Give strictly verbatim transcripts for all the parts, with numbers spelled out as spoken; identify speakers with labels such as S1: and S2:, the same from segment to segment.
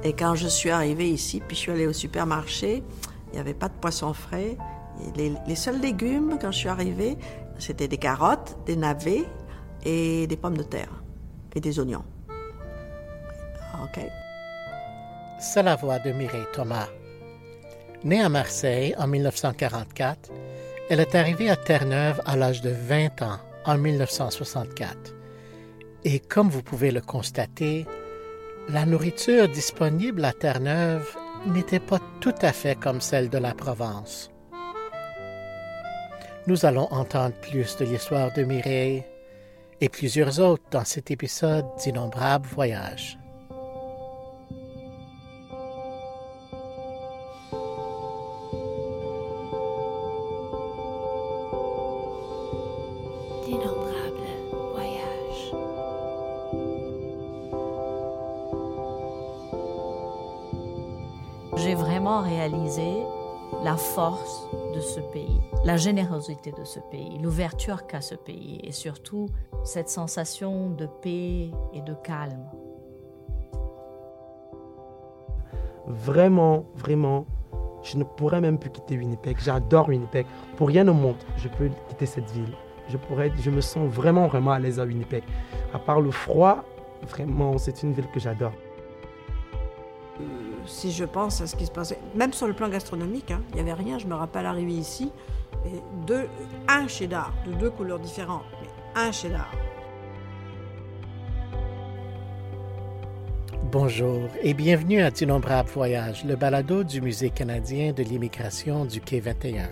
S1: Et quand je suis arrivée ici, puis je suis allée au supermarché, il n'y avait pas de poisson frais. Et les, les seuls légumes, quand je suis arrivée, c'était des carottes, des navets et des pommes de terre et des oignons. OK.
S2: C'est la voix de Mireille Thomas. Née à Marseille en dix-neuf cent quarante-quatre, elle est arrivée à Terre-Neuve à l'âge de vingt ans en dix-neuf cent soixante-quatre. Et comme vous pouvez le constater, la nourriture disponible à Terre-Neuve n'était pas tout à fait comme celle de la Provence. Nous allons entendre plus de l'histoire de Mireille et plusieurs autres dans cet épisode d'Innombrables Voyages.
S3: J'ai vraiment réalisé la force de ce pays, la générosité de ce pays, l'ouverture qu'a ce pays et surtout cette sensation de paix et de calme.
S4: Vraiment, vraiment, je ne pourrais même plus quitter Winnipeg. J'adore Winnipeg. Pour rien au monde, je peux quitter cette ville. Je, pourrais, je me sens vraiment, vraiment à l'aise à Winnipeg. À part le froid, vraiment, c'est une ville que j'adore.
S1: Si je pense à ce qui se passait, même sur le plan gastronomique, hein, il n'y avait rien. Je me rappelle arriver ici, et deux, un cheddar de deux couleurs différentes, mais un cheddar.
S2: Bonjour et bienvenue à d'Innombrables Voyages, le balado du Musée canadien de l'immigration du quai vingt et un.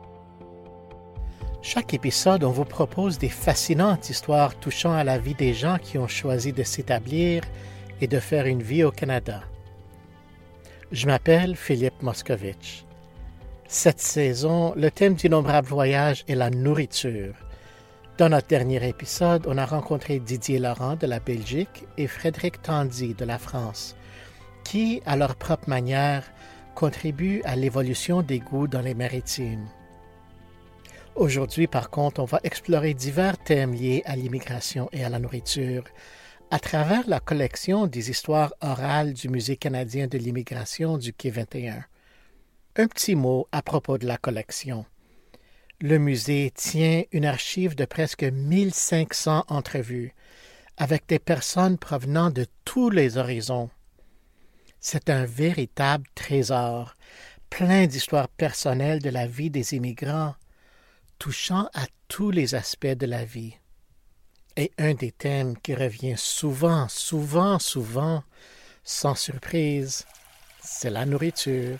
S2: Chaque épisode, on vous propose des fascinantes histoires touchant à la vie des gens qui ont choisi de s'établir et de faire une vie au Canada. Je m'appelle Philippe Moscovitch. Cette saison, le thème d'Innombrables Voyages est la nourriture. Dans notre dernier épisode, on a rencontré Didier Laurent de la Belgique et Frédéric Tandy de la France, qui, à leur propre manière, contribuent à l'évolution des goûts dans les maritimes. Aujourd'hui, par contre, on va explorer divers thèmes liés à l'immigration et à la nourriture, à travers la collection des histoires orales du Musée canadien de l'immigration du quai vingt et un. Un petit mot à propos de la collection. Le musée tient une archive de presque mille cinq cents entrevues avec des personnes provenant de tous les horizons. C'est un véritable trésor, plein d'histoires personnelles de la vie des immigrants, touchant à tous les aspects de la vie. Et un des thèmes qui revient souvent, souvent, souvent, sans surprise, c'est la nourriture.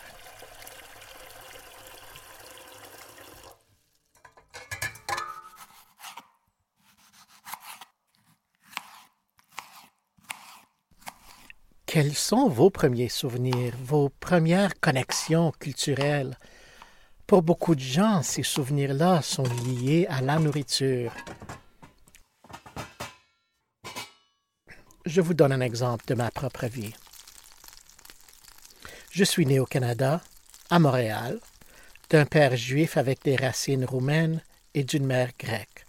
S2: Quels sont vos premiers souvenirs, vos premières connexions culturelles? Pour beaucoup de gens, ces souvenirs-là sont liés à la nourriture. Je vous donne un exemple de ma propre vie. Je suis né au Canada, à Montréal, d'un père juif avec des racines roumaines et d'une mère grecque.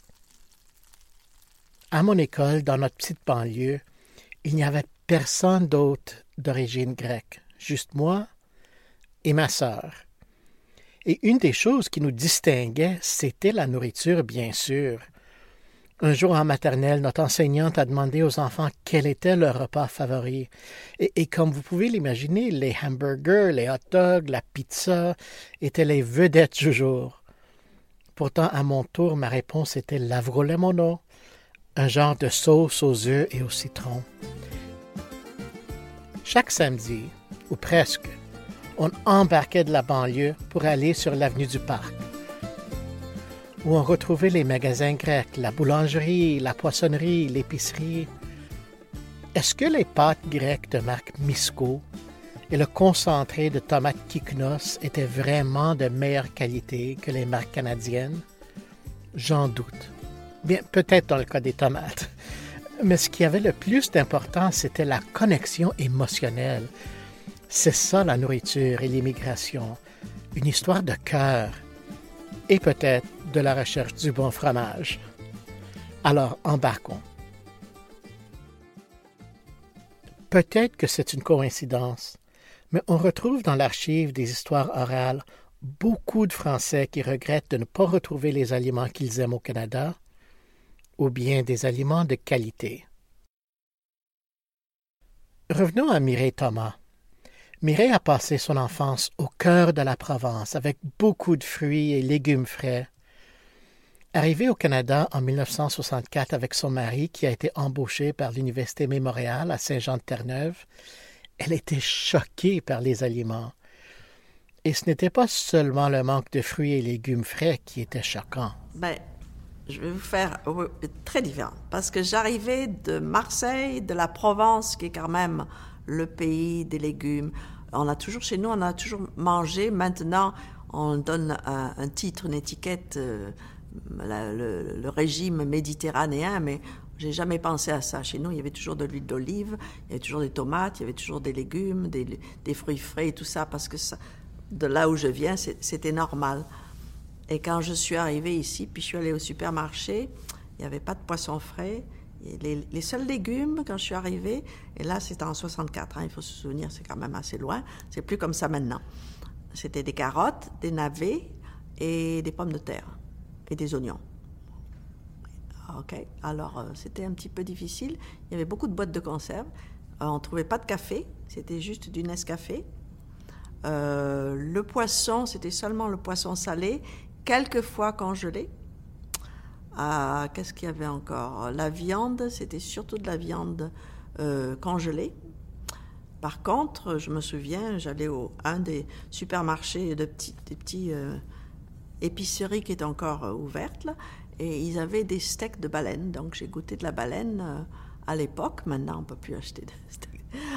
S2: À mon école, dans notre petite banlieue, il n'y avait personne d'autre d'origine grecque, juste moi et ma sœur. Et une des choses qui nous distinguait, c'était la nourriture, bien sûr. Un jour en maternelle, notre enseignante a demandé aux enfants quel était leur repas favori. Et, et comme vous pouvez l'imaginer, les hamburgers, les hot dogs, la pizza étaient les vedettes du jour. Pourtant, à mon tour, ma réponse était l'avrolemono, un genre de sauce aux œufs et au citron. Chaque samedi, ou presque, on embarquait de la banlieue pour aller sur l'avenue du Parc, où on retrouvait les magasins grecs, la boulangerie, la poissonnerie, l'épicerie. Est-ce que les pâtes grecques de marque Misko et le concentré de tomates Kiknos étaient vraiment de meilleure qualité que les marques canadiennes? J'en doute. Bien, peut-être dans le cas des tomates. Mais ce qui avait le plus d'importance, c'était la connexion émotionnelle. C'est ça la nourriture et l'immigration. Une histoire de cœur. Et peut-être de la recherche du bon fromage. Alors, embarquons. Peut-être que c'est une coïncidence, mais on retrouve dans l'archive des histoires orales beaucoup de Français qui regrettent de ne pas retrouver les aliments qu'ils aiment au Canada, ou bien des aliments de qualité. Revenons à Mireille Thomas. Mireille a passé son enfance au cœur de la Provence avec beaucoup de fruits et légumes frais. Arrivée au Canada en mille neuf cent soixante-quatre avec son mari qui a été embauché par l'Université Mémorial à Saint-Jean-de-Terre-Neuve, elle était choquée par les aliments. Et ce n'était pas seulement le manque de fruits et légumes frais qui était choquant.
S1: Ben, je vais vous faire euh, très différent. Parce que j'arrivais de Marseille, de la Provence, qui est quand même le pays des légumes. On a toujours, chez nous, on a toujours mangé. Maintenant, on donne un, un titre, une étiquette, euh, la, le, le régime méditerranéen, mais j'ai jamais pensé à ça. Chez nous, il y avait toujours de l'huile d'olive, il y avait toujours des tomates, il y avait toujours des légumes, des, des fruits frais et tout ça, parce que ça, de là où je viens, c'était normal. Et quand je suis arrivée ici, puis je suis allée au supermarché, il n'y avait pas de poisson frais. Et les, les seuls légumes, quand je suis arrivée, et là c'était en soixante-quatre, hein, il faut se souvenir, c'est quand même assez loin, c'est plus comme ça maintenant. C'était des carottes, des navets et des pommes de terre et des oignons. OK, alors euh, c'était un petit peu difficile. Il y avait beaucoup de boîtes de conserve. Euh, on ne trouvait pas de café, c'était juste du Nescafé. Euh, le poisson, c'était seulement le poisson salé, quelquefois congelé. Euh, qu'est-ce qu'il y avait encore? La viande, c'était surtout de la viande euh, congelée. Par contre, je me souviens, j'allais au un des supermarchés de petits, des petits euh, épiceries qui étaient encore euh, ouvertes, là, et ils avaient des steaks de baleine. Donc j'ai goûté de la baleine euh, à l'époque. Maintenant, on ne peut plus acheter de steaks.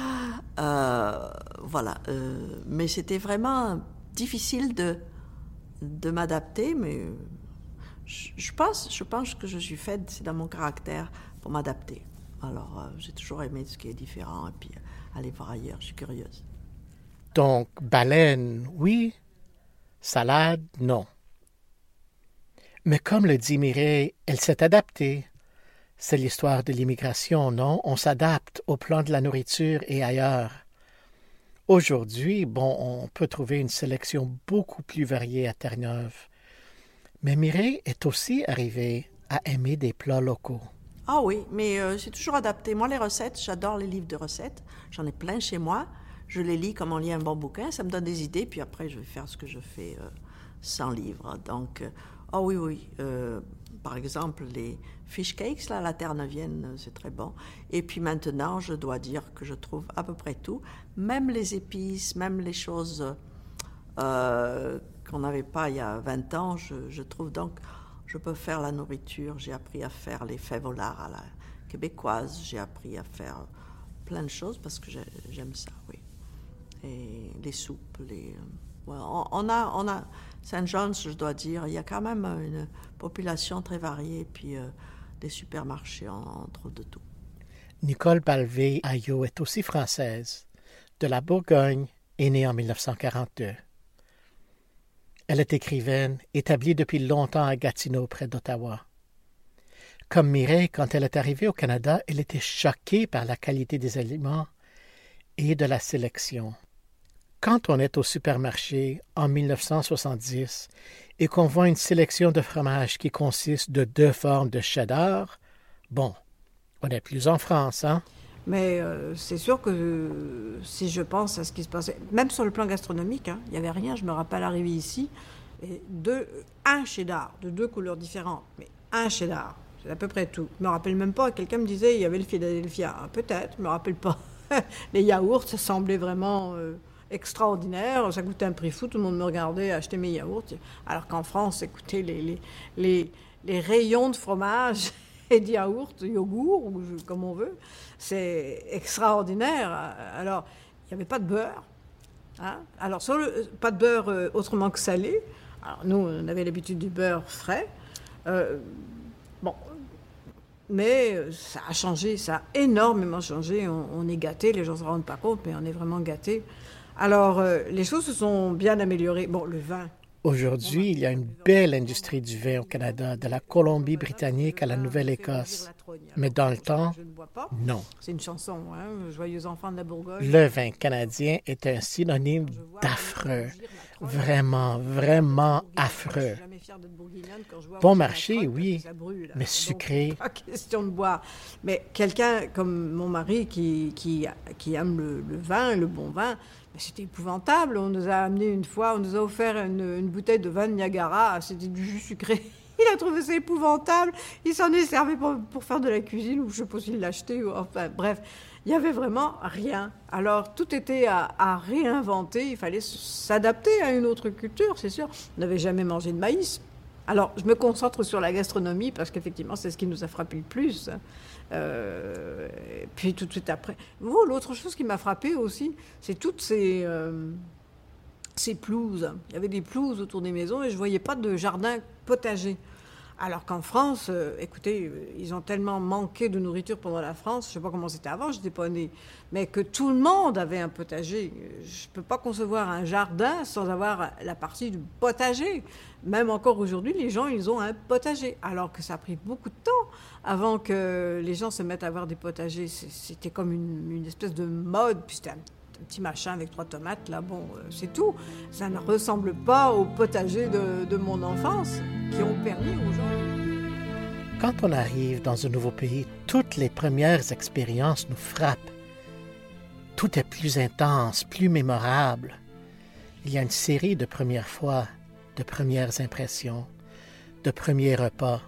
S1: Euh, voilà. Euh, mais c'était vraiment difficile de, de m'adapter, mais je, je, pense, je pense que je suis faite, c'est dans mon caractère, pour m'adapter. Alors, euh, j'ai toujours aimé ce qui est différent, et puis euh, aller voir ailleurs, je suis curieuse.
S2: Donc, baleine, oui. Salade, non. Mais comme le dit Mireille, elle s'est adaptée. C'est l'histoire de l'immigration, non? On s'adapte au plan de la nourriture et ailleurs. Aujourd'hui, bon, on peut trouver une sélection beaucoup plus variée à Terre-Neuve. Mais Mireille est aussi arrivée à aimer des plats locaux.
S1: Ah oui, mais euh, c'est toujours adapté. Moi, les recettes, j'adore les livres de recettes. J'en ai plein chez moi. Je les lis comme on lit un bon bouquin. Ça me donne des idées, puis après, je vais faire ce que je fais euh, sans livre. Donc, euh, ah oui, oui. Euh, par exemple, les fish cakes, là, à la Terre-Neuvienne, c'est très bon. Et puis maintenant, je dois dire que je trouve à peu près tout. Même les épices, même les choses euh, qu'on n'avait pas il y a vingt ans, je, je trouve donc... Je peux faire la nourriture, j'ai appris à faire les fèves au lard à la québécoise, j'ai appris à faire plein de choses parce que j'aime ça, oui. Et les soupes, les... Ouais, on, on a, on a Saint John's, je dois dire, il y a quand même une population très variée, puis euh, des supermarchés, on, on trouve de tout.
S2: Nicole Balvé-Ayo est aussi française, de la Bourgogne, et née en mille neuf cent quarante-deux. Elle est écrivaine, établie depuis longtemps à Gatineau, près d'Ottawa. Comme Mireille, quand elle est arrivée au Canada, elle était choquée par la qualité des aliments et de la sélection. Quand on est au supermarché en mille neuf cent soixante-dix et qu'on voit une sélection de fromages qui consiste de deux formes de cheddar, bon, on n'est plus en France, hein?
S5: Mais euh, c'est sûr que euh, si je pense à ce qui se passait, même sur le plan gastronomique, hein, il n'y avait rien. Je me rappelle arriver ici, et deux, un cheddar de deux couleurs différentes, mais un cheddar, c'est à peu près tout. Je me rappelle même pas, quelqu'un me disait il y avait le Philadelphia. Ah, peut-être, je me rappelle pas. Les yaourts, ça semblait vraiment euh, extraordinaire. Ça coûtait un prix fou, tout le monde me regardait acheter mes yaourts. Alors qu'en France, écoutez, les, les, les, les rayons de fromage et de yaourt, de yogourt, ou comme on veut, c'est extraordinaire. Alors, il n'y avait pas de beurre. Hein? Alors, sur le, pas de beurre euh, autrement que salé. Alors, nous, on avait l'habitude du beurre frais. Euh, bon, mais ça a changé, ça a énormément changé. On, on est gâtés, les gens ne se rendent pas compte, mais on est vraiment gâtés. Alors, euh, les choses se sont bien améliorées. Bon, le vin...
S2: Aujourd'hui, il y a une belle industrie du vin au Canada, de la Colombie-Britannique à la Nouvelle-Écosse.
S5: charogne. Alors,
S2: Mais dans le
S5: je,
S2: temps,
S5: je ne bois pas.
S2: non.
S5: C'est une chanson, hein, Joyeux enfants de la Bourgogne.
S2: Le vin canadien est un synonyme d'affreux. Vraiment, vraiment affreux. Bon marché, oui, mais sucré.
S5: Pas question de boire. Mais quelqu'un comme mon mari qui, qui, qui aime le, le vin, le bon vin, mais c'était épouvantable. On nous a amené une fois, on nous a offert une, une bouteille de vin de Niagara, c'était du jus sucré. Il a trouvé ça épouvantable. Il s'en est servi pour, pour faire de la cuisine, ou je ne sais pas s'il l'a acheté. Ou, enfin, bref, il n'y avait vraiment rien. Alors, tout était à, à réinventer. Il fallait s'adapter à une autre culture, c'est sûr. On n'avait jamais mangé de maïs. Alors, je me concentre sur la gastronomie, parce qu'effectivement, c'est ce qui nous a frappé le plus. Euh, puis, tout de suite après... Oh, l'autre chose qui m'a frappé aussi, c'est toutes ces... Euh, ces pelouses. Il y avait des pelouses autour des maisons et je ne voyais pas de jardin potager. Alors qu'en France, euh, écoutez, ils ont tellement manqué de nourriture pendant la France, je ne sais pas comment c'était avant, je n'étais pas née, mais que tout le monde avait un potager. Je ne peux pas concevoir un jardin sans avoir la partie du potager. Même encore aujourd'hui, les gens, ils ont un potager. Alors que ça a pris beaucoup de temps avant que les gens se mettent à avoir des potagers. C'était comme une, une espèce de mode, puis c'était un un petit machin avec trois tomates, là, bon, euh, c'est tout. Ça ne ressemble pas au potager de, de mon enfance qui ont permis aux gens.
S2: Quand on arrive dans un nouveau pays, toutes les premières expériences nous frappent. Tout est plus intense, plus mémorable. Il y a une série de premières fois, de premières impressions, de premiers repas.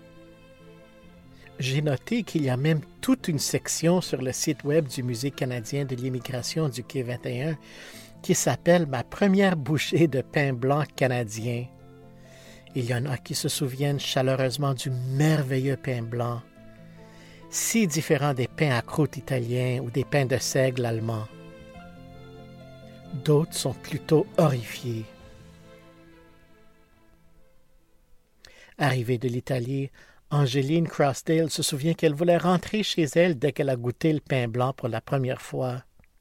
S2: J'ai noté qu'il y a même toute une section sur le site web du Musée canadien de l'immigration du quai vingt et un qui s'appelle « Ma première bouchée de pain blanc canadien ». Il y en a qui se souviennent chaleureusement du merveilleux pain blanc, si différent des pains à croûte italiens ou des pains de seigle allemands. D'autres sont plutôt horrifiés. Arrivée de l'Italie, Angéline Crossdale se souvient qu'elle voulait rentrer chez elle dès qu'elle a goûté le pain blanc pour la première fois.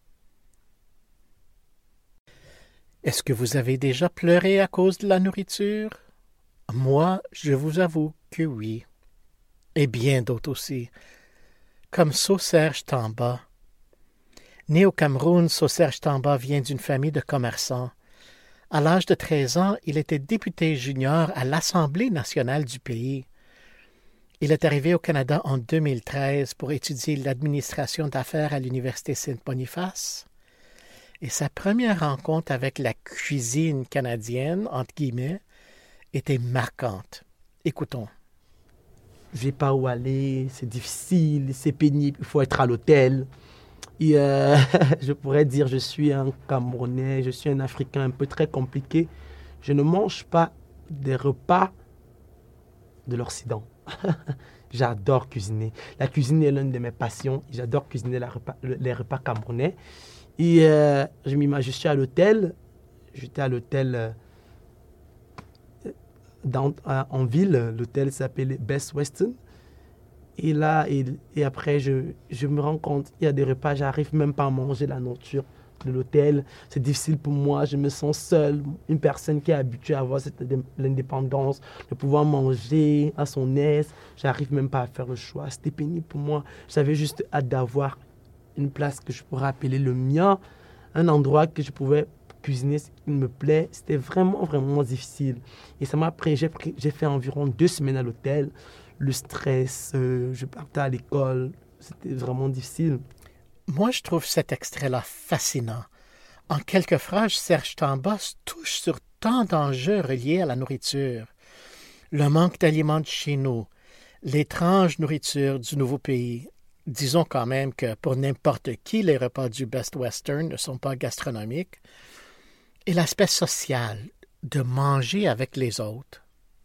S2: Est-ce que vous avez déjà pleuré à cause de la nourriture? Moi, je vous avoue que oui. Et bien d'autres aussi, comme Saut-Serge Tamba. Né au Cameroun, Saut-Serge Tamba vient d'une famille de commerçants. À l'âge de treize ans, il était député junior à l'Assemblée nationale du pays. Il est arrivé au Canada en deux mille treize pour étudier l'administration d'affaires à l'Université Saint-Boniface. Et sa première rencontre avec la cuisine canadienne, entre guillemets, était marquante. Écoutons.
S4: Je n'ai pas où aller, c'est difficile, c'est pénible, il faut être à l'hôtel. Et euh, je pourrais dire je suis un Camerounais, je suis un Africain un peu très compliqué. Je ne mange pas des repas de l'Occident. J'adore cuisiner. La cuisine est l'une de mes passions. J'adore cuisiner la repas, les repas camerounais. Et euh, je m'imagine, je suis à l'hôtel. J'étais à l'hôtel euh, dans, euh, en ville. L'hôtel s'appelait Best Western. Et là, et, et après, je, je me rends compte, il y a des repas, j'arrive même pas à manger la nourriture de l'hôtel. C'est difficile pour moi, je me sens seule. Une personne qui est habituée à avoir cette, l'indépendance, de pouvoir manger à son aise. J'arrive même pas à faire le choix. C'était pénible pour moi. J'avais juste hâte d'avoir une place que je pourrais appeler le mien, un endroit que je pouvais cuisiner ce qui me plaît. C'était vraiment, vraiment difficile. Et ça m'a pris, j'ai, pris, j'ai fait environ deux semaines à l'hôtel. Le stress, euh, je partais à l'école. C'était vraiment difficile.
S2: Moi, je trouve cet extrait-là fascinant. En quelques phrases, Serge Tamba touche sur tant d'enjeux reliés à la nourriture. Le manque d'aliments de chez nous, l'étrange nourriture du nouveau pays. Disons quand même que pour n'importe qui, les repas du Best Western ne sont pas gastronomiques. Et l'aspect social, de manger avec les autres.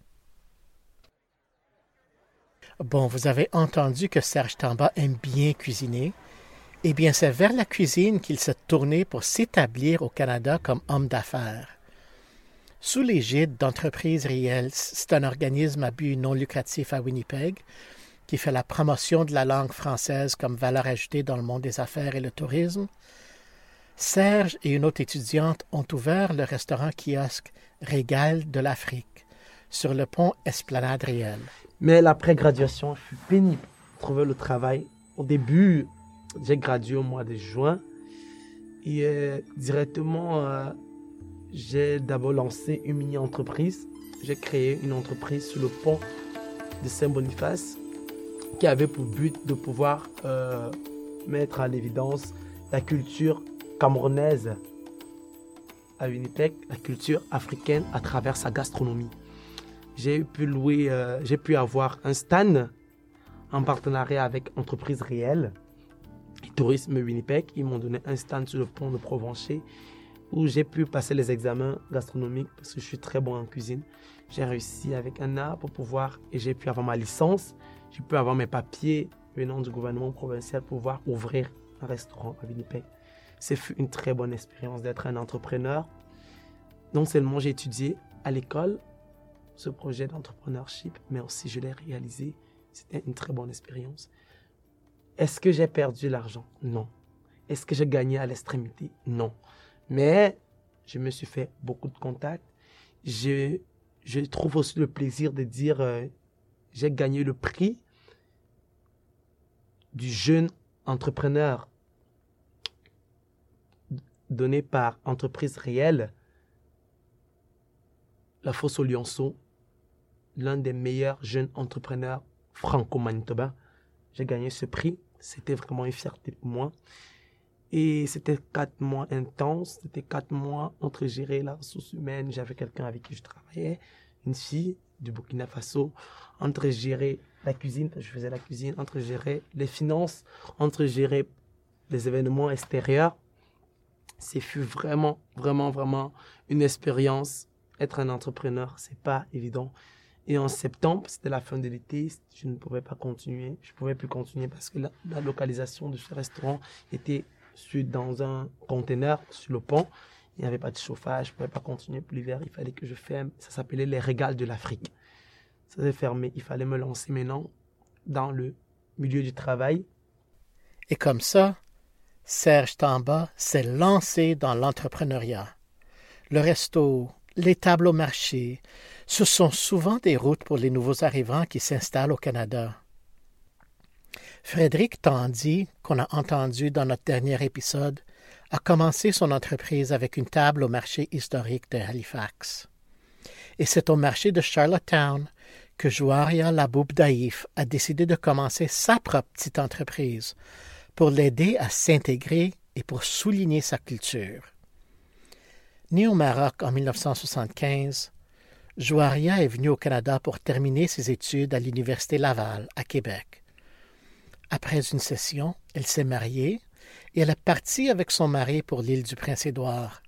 S2: Bon, vous avez entendu que Serge Tamba aime bien cuisiner. Eh bien, c'est vers la cuisine qu'il s'est tourné pour s'établir au Canada comme homme d'affaires. Sous l'égide d'Entreprises Réelles, c'est un organisme à but non lucratif à Winnipeg qui fait la promotion de la langue française comme valeur ajoutée dans le monde des affaires et le tourisme. Serge et une autre étudiante ont ouvert le restaurant-kiosque Régal de l'Afrique sur le pont Esplanade Réelle.
S4: Mais l'après-graduation fut pénible. trouver le travail. Au début, j'ai gradué au mois de juin. Et euh, directement, euh, j'ai d'abord lancé une mini-entreprise. J'ai créé une entreprise sur le pont de Saint-Boniface qui avait pour but de pouvoir euh, mettre en évidence la culture camerounaise à Winnipeg, la culture africaine à travers sa gastronomie. J'ai pu louer, euh, j'ai pu avoir un stand en partenariat avec Entreprise Réelle et Tourisme Winnipeg. Ils m'ont donné un stand sur le pont de Provencher où j'ai pu passer les examens gastronomiques parce que je suis très bon en cuisine. J'ai réussi avec un art pour pouvoir, et j'ai pu avoir ma licence, j'ai pu avoir mes papiers venant du gouvernement provincial pour pouvoir ouvrir un restaurant à Winnipeg. C'est une très bonne expérience d'être un entrepreneur. Non seulement j'ai étudié à l'école ce projet d'entrepreneurship, mais aussi je l'ai réalisé. C'était une très bonne expérience. Est-ce que j'ai perdu l'argent? Non. Est-ce que j'ai gagné à l'extrémité? Non. Mais je me suis fait beaucoup de contacts. Je, je trouve aussi le plaisir de dire euh, j'ai gagné le prix du jeune entrepreneur donné par Entreprise Réelle, la Fosse au Lionceau, l'un des meilleurs jeunes entrepreneurs franco-manitobains. J'ai gagné ce prix. C'était vraiment une fierté pour moi. Et c'était quatre mois intenses. C'était quatre mois entre gérer la ressource humaine. J'avais quelqu'un avec qui je travaillais, une fille du Burkina Faso. Entre gérer la cuisine, je faisais la cuisine, entre gérer les finances, entre gérer les événements extérieurs. C'est fut vraiment, vraiment, vraiment une expérience. Être un entrepreneur, c'est pas évident. Et en septembre, c'était la fin de l'été, je ne pouvais pas continuer. Je ne pouvais plus continuer parce que la, la localisation de ce restaurant était sur, dans un conteneur sur le pont. Il n'y avait pas de chauffage, je ne pouvais pas continuer pour l'hiver. Il fallait que je ferme. Ça s'appelait les Régales de l'Afrique. Ça s'est fermé. Il fallait me lancer maintenant dans le milieu du travail.
S2: Et comme ça, Serge Tamba s'est lancé dans l'entrepreneuriat. Le resto, les tables au marché, ce sont souvent des routes pour les nouveaux arrivants qui s'installent au Canada. Frédéric Tandy, qu'on a entendu dans notre dernier épisode, a commencé son entreprise avec une table au marché historique de Halifax. Et c'est au marché de Charlottetown que Jouaria Laboub Daïf a décidé de commencer sa propre petite entreprise pour l'aider à s'intégrer et pour souligner sa culture. Né au Maroc en dix-neuf cent soixante-quinze, Jouaria est venu au Canada pour terminer ses études à l'Université Laval, à Québec. Après une session, elle s'est mariée et elle est partie avec son mari pour l'île du Prince-Édouard.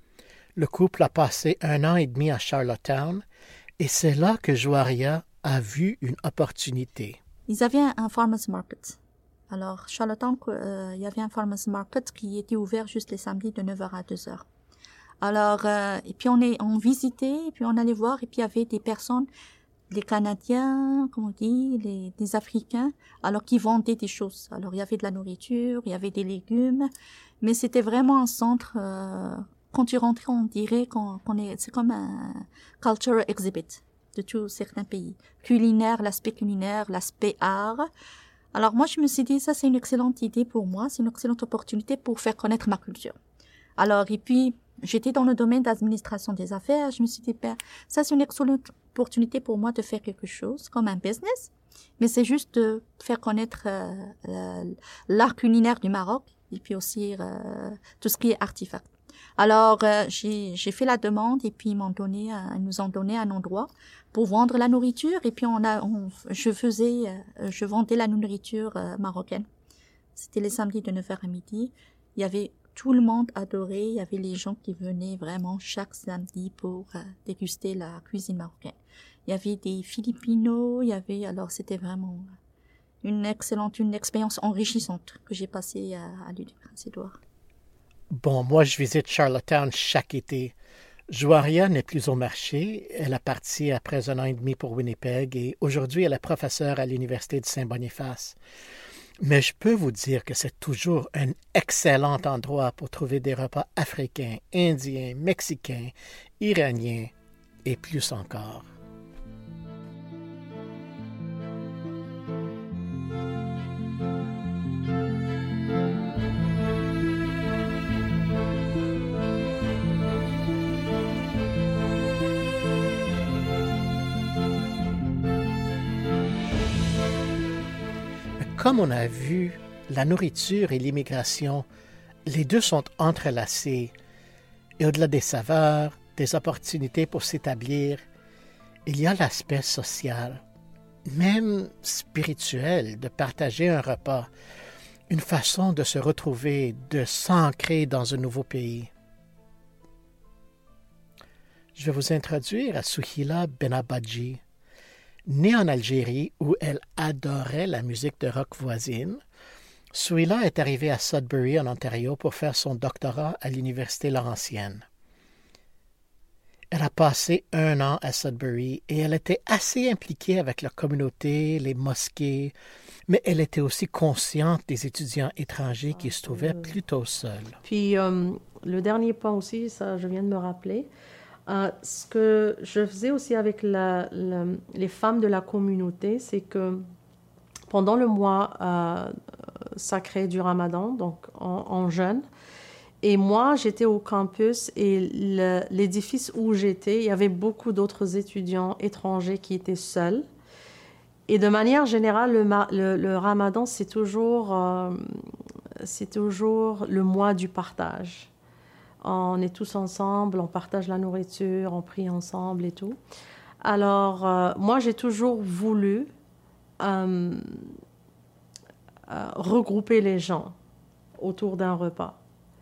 S2: Le couple a passé un an et demi à Charlottetown et c'est là que Jouaria a vu une opportunité.
S6: Ils avaient un, un farmers market. Alors, Charlottetown, euh, il y avait un farmers market qui était ouvert juste les samedis de neuf heures à deux heures. Alors, euh, et puis on est, on visitait, et puis on allait voir, et puis il y avait des personnes, les Canadiens, comme on dit, les, des Africains, alors qui vendaient des choses. Alors, il y avait de la nourriture, il y avait des légumes, mais c'était vraiment un centre, euh, quand tu rentrais, on dirait qu'on, qu'on est, c'est comme un cultural exhibit de tous certains pays. Culinaire, l'aspect culinaire, l'aspect art. Alors, moi, je me suis dit, ça, c'est une excellente idée pour moi, c'est une excellente opportunité pour faire connaître ma culture. Alors, et puis, j'étais dans le domaine d'administration des affaires. Je me suis dit, ben, ça, c'est une excellente opportunité pour moi de faire quelque chose comme un business. Mais c'est juste de faire connaître euh, l'art culinaire du Maroc et puis aussi euh, tout ce qui est artefact. Alors, euh, j'ai, j'ai fait la demande et puis ils m'ont donné, ils nous ont donné un endroit pour vendre la nourriture. Et puis, on a, on, je faisais, euh, je vendais la nourriture euh, marocaine. C'était les samedis de neuf heures à midi. Il y avait tout le monde adorait. Il y avait les gens qui venaient vraiment chaque samedi pour euh, déguster la cuisine marocaine. Il y avait des Filipinos, il y avait, alors c'était vraiment une excellente, une expérience enrichissante que j'ai passée à, à l'île du Prince-Édouard.
S2: Bon, moi je visite Charlottetown chaque été. Jouaria n'est plus au marché. Elle a parti après un an et demi pour Winnipeg et aujourd'hui elle est professeure à l'Université de Saint-Boniface. Mais je peux vous dire que c'est toujours un excellent endroit pour trouver des repas africains, indiens, mexicains, iraniens et plus encore. comme on a vu, la nourriture et l'immigration, les deux sont entrelacés. Et au-delà des saveurs, des opportunités pour s'établir, il y a l'aspect social, même spirituel, de partager un repas, une façon de se retrouver, de s'ancrer dans un nouveau pays. Je vais vous introduire à Souheila Benabadji. Née en Algérie, où elle adorait la musique de rock voisine, Souheila est arrivée à Sudbury, en Ontario, pour faire son doctorat à l'Université Laurentienne. Elle a passé un an à Sudbury et elle était assez impliquée avec la communauté, les mosquées, mais elle était aussi consciente des étudiants étrangers qui se trouvaient plutôt seuls.
S7: Puis euh, le dernier point aussi, ça je viens de me rappeler, euh, ce que je faisais aussi avec la, la, les femmes de la communauté, c'est que pendant le mois euh, sacré du Ramadan, donc en, en jeûne, et moi, j'étais au campus et le, l'édifice où j'étais, il y avait beaucoup d'autres étudiants étrangers qui étaient seuls. Et de manière générale, le, le, le Ramadan, c'est toujours, euh, c'est toujours le mois du partage. On est tous ensemble, on partage la nourriture, on prie ensemble et tout. Alors, euh, moi, j'ai toujours voulu euh, euh, regrouper les gens autour d'un repas.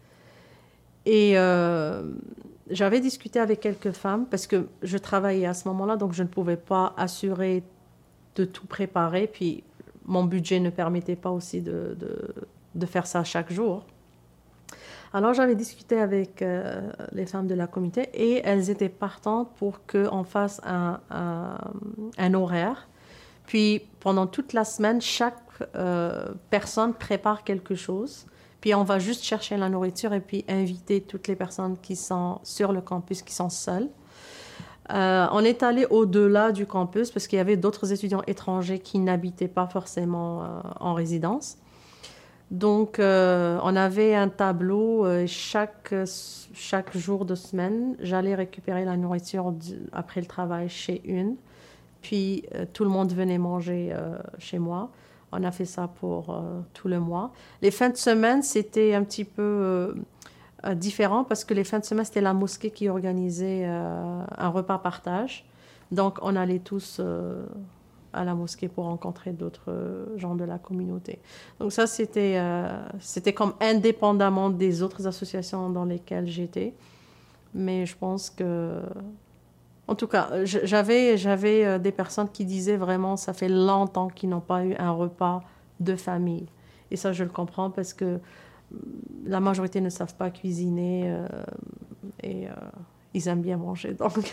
S7: Et euh, j'avais discuté avec quelques femmes parce que je travaillais à ce moment-là, donc je ne pouvais pas assurer de tout préparer. Puis mon budget ne permettait pas aussi de, de, de faire ça chaque jour. Alors j'avais discuté avec euh, les femmes de la communauté et elles étaient partantes pour qu'on fasse un, un, un horaire. Puis pendant toute la semaine, chaque euh, personne prépare quelque chose. Puis on va juste chercher la nourriture et puis inviter toutes les personnes qui sont sur le campus, qui sont seules. Euh, on est allé au-delà du campus parce qu'il y avait d'autres étudiants étrangers qui n'habitaient pas forcément euh, en résidence. Donc, euh, on avait un tableau. Euh, chaque, chaque jour de semaine, j'allais récupérer la nourriture du, après le travail chez une. Puis, euh, tout le monde venait manger euh, chez moi. On a fait ça pour euh, tout le mois. Les fins de semaine, c'était un petit peu euh, euh, différent parce que les fins de semaine, c'était la mosquée qui organisait euh, un repas partage. Donc, on allait tous euh, à la mosquée pour rencontrer d'autres euh, gens de la communauté. Donc ça, c'était, euh, c'était comme indépendamment des autres associations dans lesquelles j'étais. Mais je pense que... En tout cas, j'avais, j'avais des personnes qui disaient vraiment ça fait longtemps qu'ils n'ont pas eu un repas de famille. Et ça, je le comprends parce que la majorité ne savent pas cuisiner euh, et euh, ils aiment bien manger. Donc,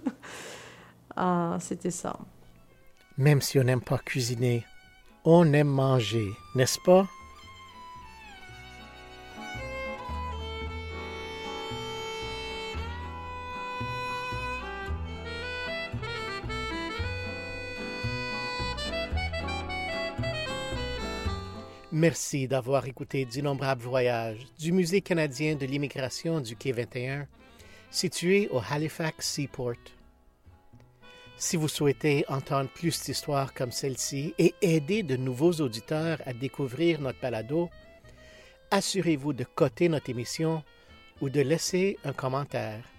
S7: ah, c'était ça.
S2: Même si on n'aime pas cuisiner, on aime manger, n'est-ce pas? Merci d'avoir écouté d'Innombrables voyages du Musée canadien de l'immigration du quai vingt et un, situé au Halifax Seaport. Si vous souhaitez entendre plus d'histoires comme celle-ci et aider de nouveaux auditeurs à découvrir notre balado, assurez-vous de coter notre émission ou de laisser un commentaire.